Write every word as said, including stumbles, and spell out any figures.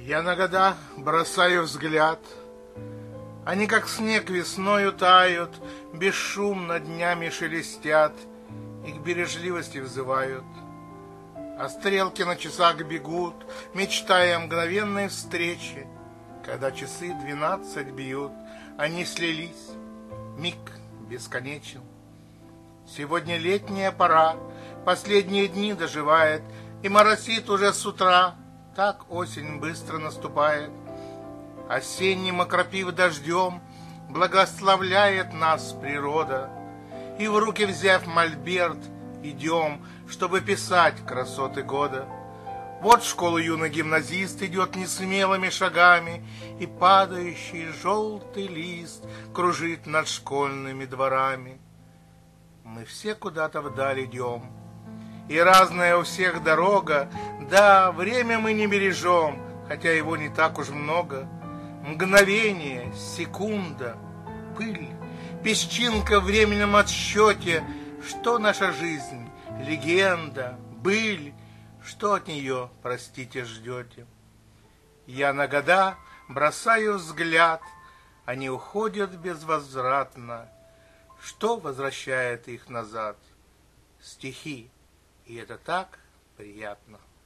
Я на года бросаю взгляд, они как снег весною тают, бесшумно днями шелестят и к бережливости взывают. А стрелки на часах бегут, мечтая о мгновенной встрече. Когда часы двенадцать бьют, они слились, миг бесконечен. Сегодня летняя пора, последние дни доживает, и моросит уже с утра, так осень быстро наступает. Осенним окропив дождем, благословляет нас природа, и в руки взяв мольберт, идем, чтобы писать красоты года. Вот в школу юный гимназист идет несмелыми шагами, и падающий желтый лист кружит над школьными дворами. Мы все куда-то вдаль идем, и разная у всех дорога, да, время мы не бережем, хотя его не так уж много. Мгновение, секунда, пыль, песчинка в временном отсчете. Что наша жизнь, легенда, быль, что от нее, простите, ждете? Я на года бросаю взгляд, они уходят безвозвратно. Что возвращает их назад? Стихи, и это так приятно.